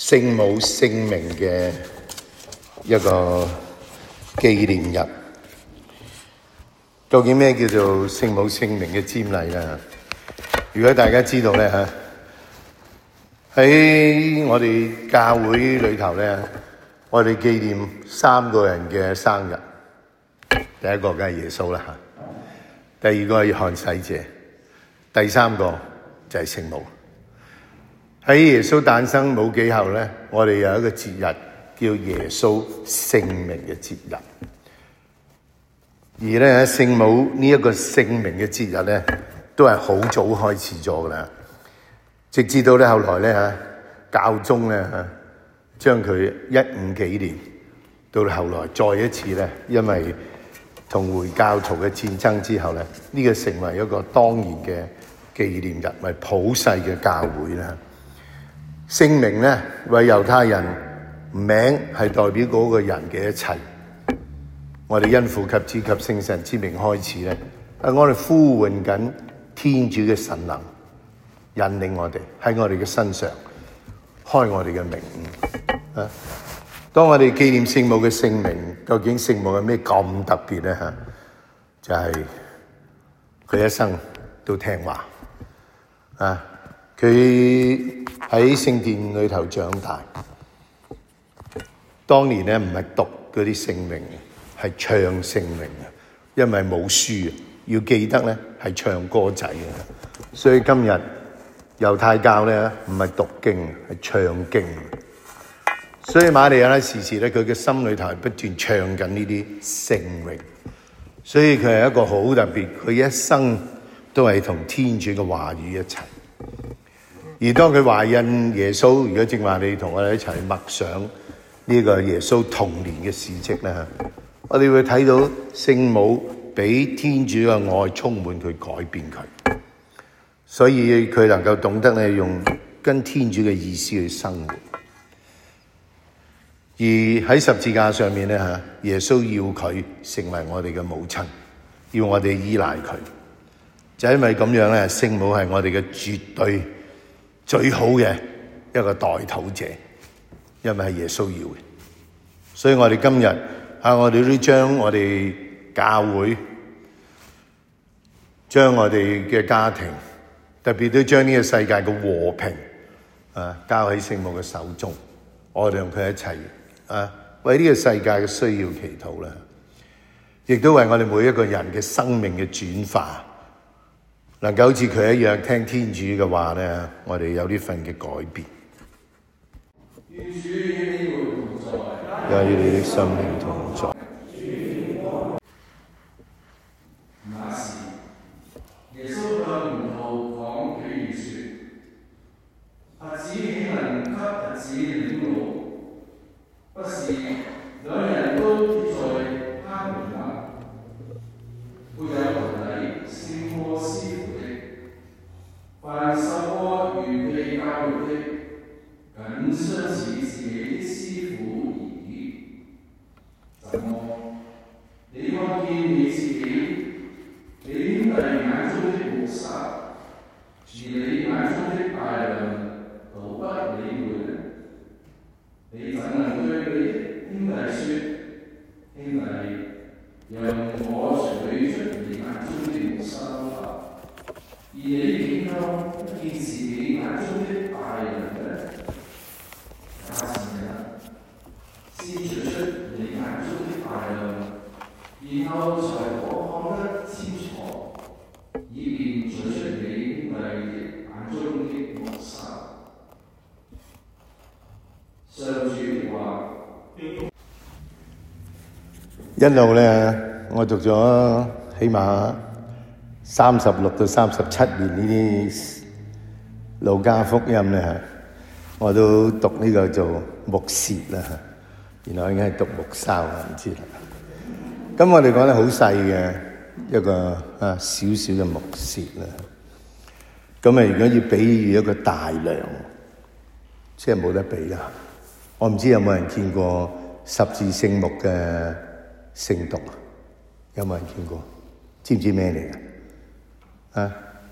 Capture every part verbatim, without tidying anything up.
聖母聖名嘅一個紀念日。究竟咩叫做聖母聖名嘅瞻禮咧？如果大家知道咧嚇，喺我哋教會裏頭咧，我哋紀念三個人嘅生日。第一個梗係耶穌啦嚇，第二個係約翰洗者，第三個就係聖母。喺耶穌誕生冇幾後咧，我哋有一個節日叫耶穌聖名嘅節日。而咧聖母呢一個聖名嘅節日咧，都係好早開始咗噶啦，直至到咧後來咧嚇教宗咧嚇將佢一五幾年到後來再一次咧，因為同回教徒嘅戰爭之後咧，呢、這個成為一個當然嘅紀念日，為普世嘅教會啦。聖名咧為猶太人名係代表嗰個人嘅一切。我哋因父及子及聖神之名開始咧，係我哋呼喚緊天主嘅神能引領我哋喺我哋嘅身上開我哋嘅名悟啊！當我哋紀念聖母嘅聖名，究竟聖母有咩咁特別咧？吓，就係、是、佢一生都聽話啊！佢喺聖殿裏頭長大，當年咧唔係讀嗰啲聖名，係唱聖名啊！因為冇書啊，要記得咧係唱歌仔啊！所以今日猶太教咧唔係讀經，係唱經。所以瑪利亞咧時時咧佢嘅心裏頭係不斷唱緊呢啲聖詠，所以佢係一個好特別，佢一生都係同天主嘅話語一齊。而當佢懷孕耶穌，如果正話你同我哋一齊默想呢個耶穌童年嘅事蹟咧，我哋會睇到聖母俾天主嘅愛充滿佢，改變佢，所以佢能夠懂得咧用跟天主嘅意思去生活。而喺十字架上面咧嚇，耶穌要佢成為我哋嘅母親，要我哋依賴佢，就因為咁樣咧，聖母係我哋嘅絕對最好嘅一個代禱者，因為係耶穌要嘅。所以我哋今日啊，我哋都將我哋教會、將我哋嘅家庭，特別都將呢個世界嘅和平啊交喺聖母嘅手中，我哋同佢一齊啊，為呢個世界嘅需要祈禱啦，亦都為我哋每一個人嘅生命嘅轉化，能夠好似佢一樣聽天主嘅話咧，我哋有呢份嘅改變。願主與你們同在，也與你的心靈同在。那時，耶穌向門徒講比喻說：瞎子豈能給瞎子領路？不是兩人都跌在他們那，沒有徒弟勝過師傅的。凡受過完備教育的，僅相似自己的師傅而已。怎麼？你看見你自己，你兄弟眼中的木沙，住你眼中的大梁，倒不理會呢？你怎能對你的兄弟說：兄弟，讓我取出你眼中的木沙吧？而你竟然不見自己眼中的大梁呢？假使啊，先取出你眼中的大梁，然後才可看得清楚，以便取出你兄弟眼中的木沙。上主的話。一路咧，我讀咗起碼三十六到三十七年呢啲路加福音咧，我都讀呢個做木屑啦，然後應該係讀木梢啊，唔知啦。咁我哋講得好細嘅一個啊少少嘅木屑啦。咁啊，如果要比喻一個大梁，即係冇得比啦。我唔知有冇人見過十字聖木嘅聖髑，有冇人見過？知唔知咩嚟嘅？啊，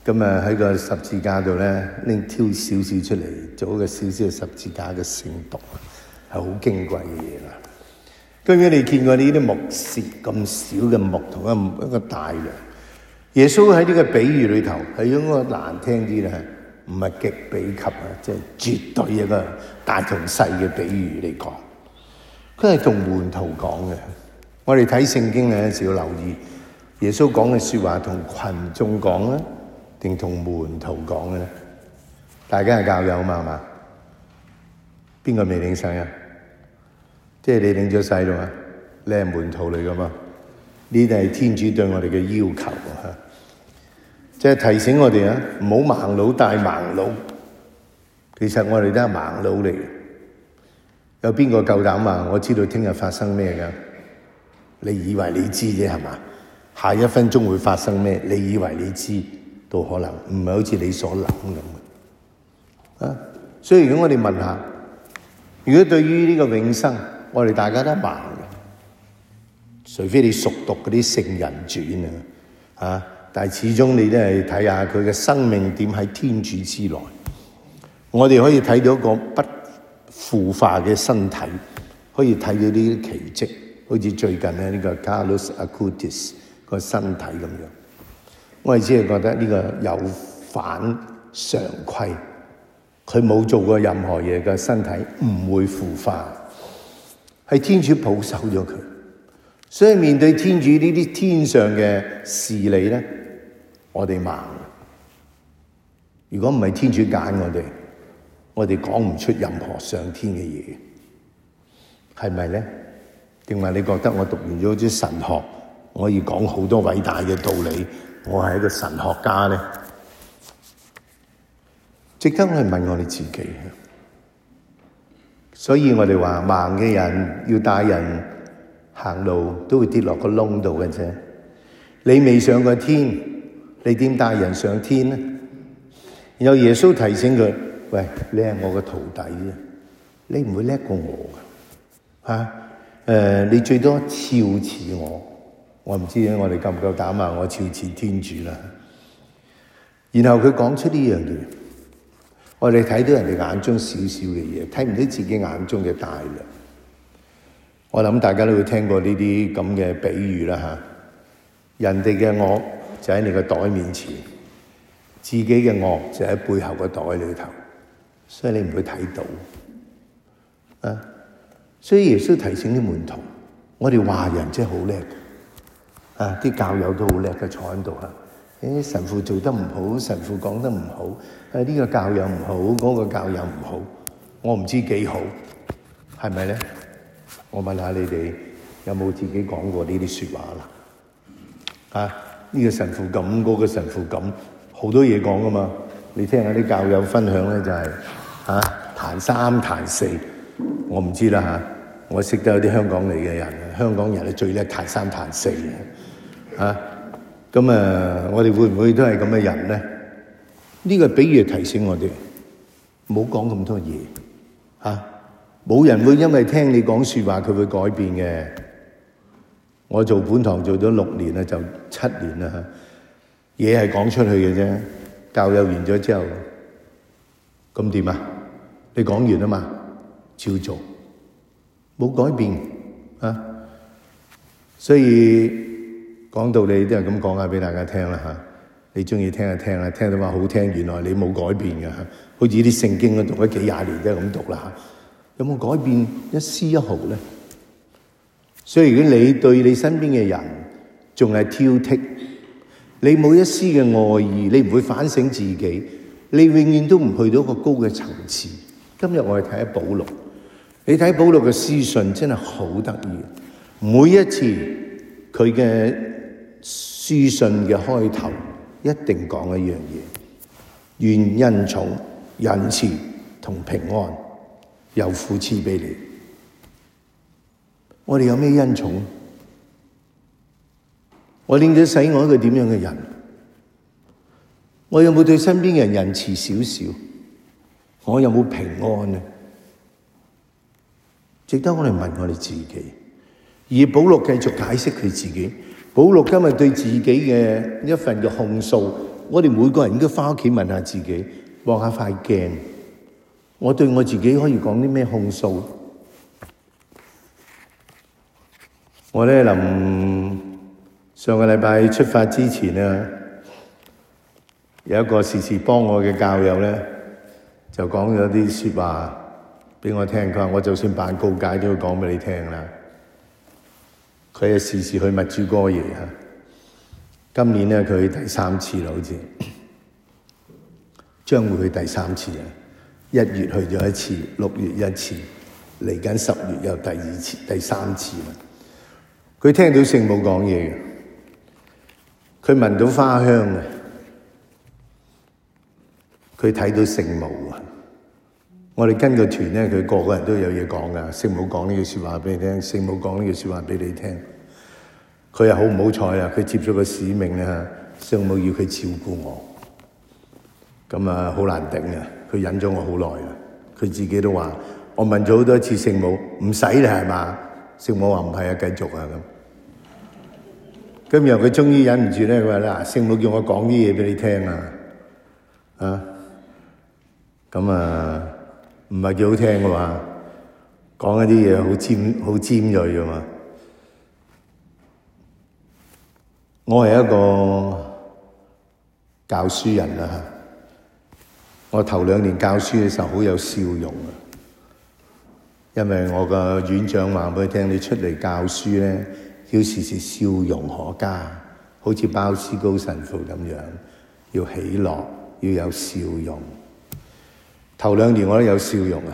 咁啊喺個十字架度咧拎挑少少出嚟，做一個少少嘅十字架嘅聖髑，係好矜貴嘅嘢啦。究竟你見過呢啲木屑咁少嘅木同一一個大梁？耶穌喺呢個比喻裏頭係用個難聽啲咧，唔係極比級啊，即係絕對一個大同細嘅比喻嚟講。佢係同門徒講嘅。我哋睇聖經咧，有時要留意耶穌講嘅說話同群眾講咧，定同門徒講嘅咧？大家係教友嘛，係嘛？邊個未領洗啊？即係你領咗洗啦嘛？你係門徒嚟噶嘛？呢啲係天主對我哋嘅要求啊！即係提醒我哋啊，唔好盲佬帶盲佬。其實我哋都係盲佬嚟嘅。有邊個夠膽話我知道聽日發生咩噶？你以為你知啫係嘛？下一分鐘會發生咩？你以為你知都可能唔係好似你所諗咁啊！所以如果我哋問下，如果對於呢個永生，我哋大家都盲嘅，除非你熟讀嗰啲聖人傳啊，啊！但係始終你都係睇下佢嘅生命點喺天主之內。我哋可以睇到一個不腐化嘅身體，可以睇到呢啲奇蹟，好似最近咧呢個 Carlos Acutis 個身體咁樣。我哋只係覺得呢個有反常規，佢冇做過任何嘢嘅身體唔會腐化。係天主保守咗佢，所以面對天主呢啲天上嘅事理咧，我哋盲。如果唔係天主揀我哋，我哋講唔出任何上天嘅嘢，係咪咧？定話你覺得我讀完咗啲神學，我可以講好多偉大嘅道理，我係一個神學家咧？值得我哋問我哋自己。所以我哋話盲嘅人要帶人行路，都會跌落個窿度嘅啫。你未上過天，你點帶人上天呢？然後耶穌提醒佢：喂，你係我嘅徒弟啫，你唔會叻過我㗎吓。誒、啊呃，你最多肖似我，我唔知我哋夠唔夠膽啊！我肖似天主啦。然後佢講出呢樣嘢。我哋睇到人哋眼中少少嘅嘢，睇唔到自己眼中嘅大量。我諗大家都會聽過呢啲咁嘅比喻啦吓。人哋嘅惡就喺你個袋面前，自己嘅惡就喺背後個袋裏頭，所以你唔會睇到。啊，所以耶穌提醒啲門徒，我哋話人真係好叻嘅，啊，啲教友都好叻嘅，坐喺度啊。誒，神父做得唔好，神父講得唔好，誒，呢個教友唔好，嗰個教友唔好，我唔知幾好，係咪咧？我問下你哋有冇自己講過呢啲說話啦？啊，呢個神父咁，嗰個神父咁，好多嘢講噶嘛。你聽下啲教友分享咧，就係啊彈三彈四，我唔知啦吓。我識得有啲香港嚟嘅人，香港人係最叻彈三彈四嘅，啊。咁啊，我哋會唔會都係咁嘅人咧？呢個比喻提醒我哋，唔好講咁多嘢嚇。冇人會因為聽你講説話，佢會改變嘅。我做本堂做咗六年啦，就七年啦，嘢係講出去嘅啫。教友完咗之後，咁點啊？你講完啊嘛，照做，冇改變啊。所以講道理都係咁講下俾大家聽啦嚇，你中意聽就聽啦，聽到話好聽，原來你冇改變嘅嚇，好似啲聖經都讀咗幾廿年都係咁讀啦嚇，有冇改變一絲一毫咧？所以如果你對你身邊嘅人仲係挑剔，你冇一絲嘅愛意，你唔會反省自己，你永遠都唔去到一個高嘅層次。今日我哋睇下保祿，你睇保祿嘅書信真係好得意，每一次佢嘅書信嘅開頭一定講一樣嘢，願恩寵、仁慈同平安由父賜俾你。我哋有咩恩寵？我領咗洗，我一個點樣嘅人？我有冇對身邊嘅人仁慈少少？我有冇平安呢？值得我哋問我哋自己。而保祿繼續解釋佢自己。保祿今日對自己嘅一份嘅控訴， 我哋每個人應該翻屋企問下自己，望下塊鏡，我對我自己可以講啲咩控訴？我咧臨上個禮拜出發之前啊，有一個時時幫我嘅教友咧，就講咗啲説話俾我聽。佢話我就算辦告解都要講俾你聽啦。佢係時時去默主哥爺嚇，今年咧佢第三次啦，好似將會去第三次啊！一月去咗一次，六月一次，嚟緊十月又第二次、第三次啦。佢聽到聖母講嘢嘅，佢聞到花香嘅，佢睇到聖母啊！我哋跟個團咧，佢個個人都有嘢講噶。聖母講呢句説話俾你聽，聖母講呢句説話俾你聽。佢又好唔好彩啊！佢接咗個使命咧，聖母要佢照顧我，咁啊好難頂啊！佢忍咗我好耐啊！佢自己都話：我問咗好多次聖母，唔使啦係嘛？聖母話唔係啊，繼續啊咁。今日佢終於忍唔住咧，佢話嗱，聖母叫我講啲嘢俾你聽啊，啊，咁啊唔係幾好聽嘅話，講一啲嘢好尖好尖鋭嘅嘛。我係一個教書人啦，我頭兩年教書嘅時候好有笑容啊，因為我個院長話俾佢聽，你出嚟教書咧，要時時笑容可嘉，好似鮑思高神父咁樣，要喜樂，要有笑容。頭兩年我都有笑容啊，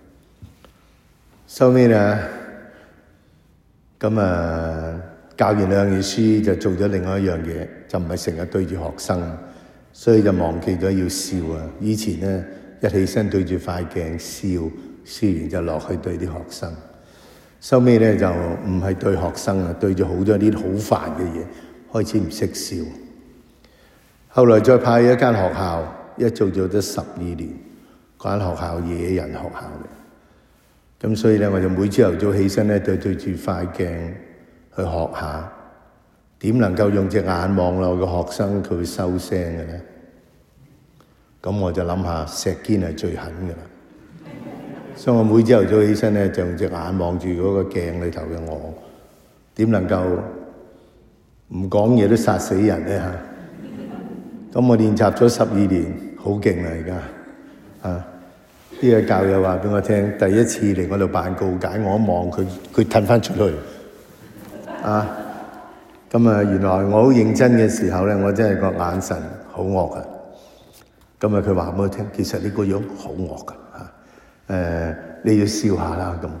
收尾咧，咁啊教完兩年書就做咗另外一樣嘢，就唔係成日對住學生，所以就忘記咗要笑啊。以前咧一起身對住塊鏡笑，笑完就落去對啲學生。收尾咧就唔係對學生啊，對住好多啲好煩嘅嘢，開始唔識笑。後來再派一間學校，一做做咗十二年，嗰間學校野人學校嘅。咁所以咧，我就每朝頭早起身咧，對對住塊鏡去學下點能夠用隻眼望落個學生，佢會收聲嘅咧。咁我就諗下，石堅係最狠嘅啦。所以我每朝頭早起身咧，就用隻眼望住嗰個鏡裏頭嘅我，點能夠唔講嘢都殺死人咧嚇？咁我練習咗十二年，好勁啦而家啊！呢個教友話俾我聽，第一次嚟我度辦告解，我一望佢，佢褪翻出去啊！咁啊，原來我好認真嘅時候咧，我真係個眼神好惡啊！咁啊，佢話俾我聽，其實你個樣好惡噶嚇。誒、呃，你要笑下啦咁。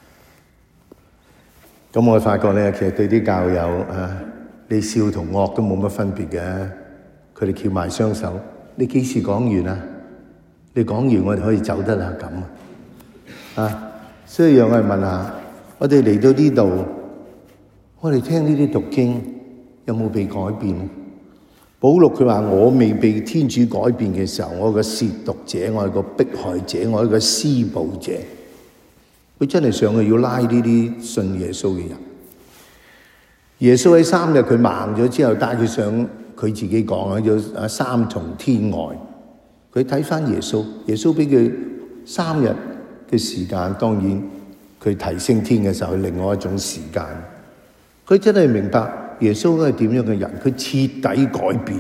咁我發覺咧，其實對啲教友啊，你笑同惡都冇乜分別嘅。佢哋翹埋雙手，你幾時講完啊？你講完我哋可以走得啦咁啊。所以讓我哋問下，我哋嚟到呢度，我哋聽呢啲讀經有冇被改變？保祿佢話：我未被天主改變嘅時候，我係個褻瀆者，我係個迫害者，我係個施暴者。佢真係上去要拉呢啲信耶穌嘅人。耶穌喺三日佢盲咗之後，帶佢上佢自己講啊，要啊三重天外。佢睇翻耶穌，耶穌俾佢三日嘅時間，當然佢提升天嘅時候係另外一種時間。佢真係明白耶穌係點樣嘅人，佢徹底改變。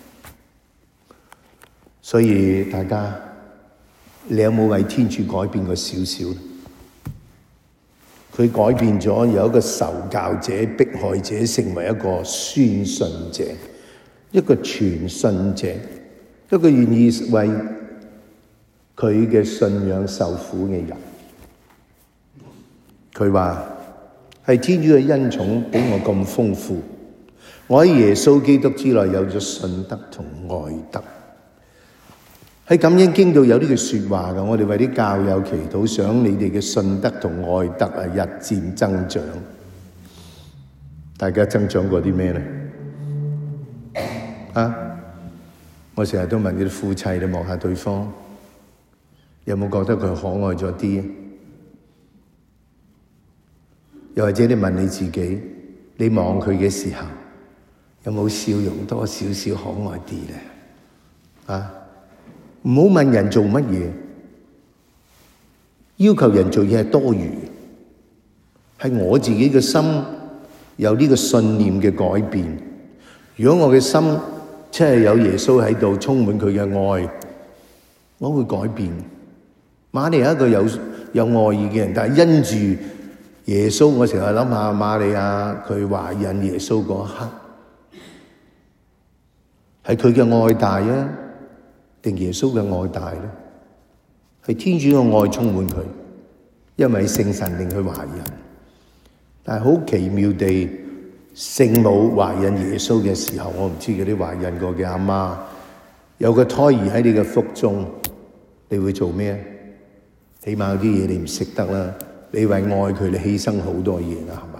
所以大家，你有冇為天主改變過少少？佢改變咗由一個受教者、迫害者，成為一個宣信者，一個傳信者，一個願意為佢嘅信仰受苦嘅人。佢話係天主嘅恩寵比我咁豐富，我喺耶穌基督之內有咗信德同愛德。喺感恩經度有呢句說話嘅，我哋為啲教友祈禱，想你哋嘅信德同愛德啊日漸增長。大家增長過啲咩呢？啊！我成日都問啲夫妻，你望下對方，有冇覺得佢可愛咗啲？又或者你問你自己，你望佢嘅時候，有冇笑容多少少可愛啲咧？ 啊，唔好問人做乜嘢，要求人做嘢係多餘，係我自己嘅心有呢個信念嘅改變。如果我嘅心真係有耶穌喺度，充滿佢嘅愛，我會改變。瑪利亞係一個有有愛意嘅人，但係因住耶穌，我成日諗下瑪利亞佢懷孕耶穌嗰一刻，係佢嘅愛大啊，定耶穌嘅愛大咧？係天主嘅愛充滿佢，因為聖神令佢懷孕。但係好奇妙地，聖母懷孕耶穌嘅時候，我唔知嗰啲懷孕過嘅阿媽有個胎兒喺你嘅腹中，你會做咩？起碼有啲嘢你唔識得啦，你為愛佢，你犧牲好多嘢啦，係嘛？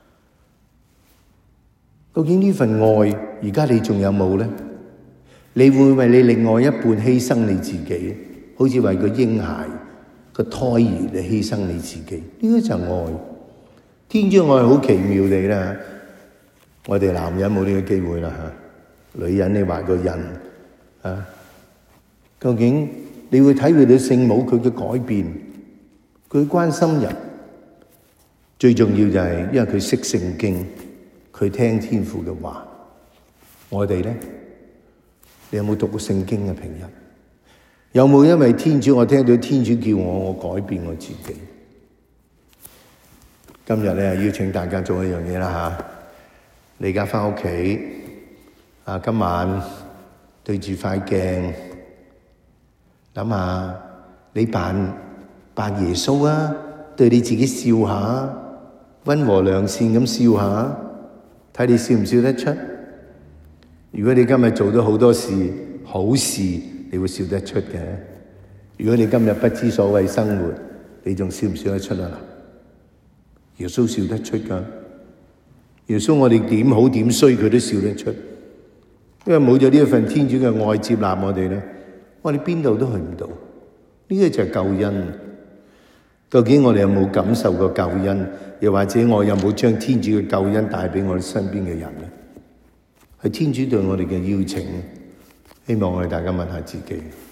究竟呢份愛而家你仲有冇咧？你會為你另外一半犧牲你自己，好似為個嬰孩個胎兒嚟犧牲你自己，呢個就係愛。天主愛好奇妙地啦，我哋男人冇呢個機會啦吓，女人你懷個孕啊，究竟你會體會到聖母佢嘅改變，佢關心人，最重要就係因為佢識聖經，佢聽天父嘅話。我哋咧，你有冇讀過聖經嘅平日？有冇因為天主，我聽到天主叫我，我改變我自己？今日咧邀請大家做一樣嘢啦吓，你而家翻屋企啊，今晚對住塊鏡，諗下你扮扮耶穌啊，對你自己笑下，溫和良善咁笑下，睇你笑唔笑得出？如果你今日做咗好多事好事，你會笑得出嘅。如果你今日不知所謂生活，你仲笑唔笑得出啊？耶穌笑得出噶，耶穌我哋點好點衰佢都笑得出，因為冇咗呢一份天主嘅愛接納我哋咧，我哋邊度都去唔到。呢個就係救恩。究竟我哋有冇感受過救恩？又或者我有冇將天主嘅救恩帶俾我哋身邊嘅人咧？係天主對我哋嘅邀請，希望我哋大家問下自己。